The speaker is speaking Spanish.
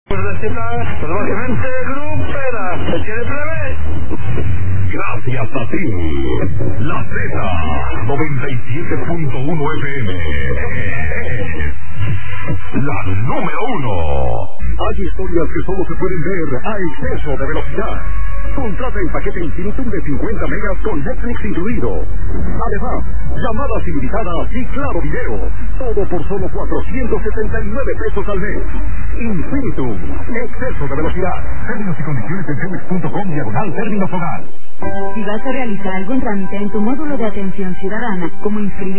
Probablemente grupera, se tiene plebe. Gracias a ti, la Z 97.1 FM es la número 1. Hay historias que solo se pueden ver a exceso de velocidad. Contrata el paquete Infinitum de 50 megas con Netflix incluido. Además, llamadas ilimitadas y claro video. Todo por solo 479 pesos al mes. Infinitum, exceso de velocidad. Términos y condiciones en Telmex.com/términos hogar. Si vas a realizar algún trámite en tu módulo de atención ciudadana, como inscribir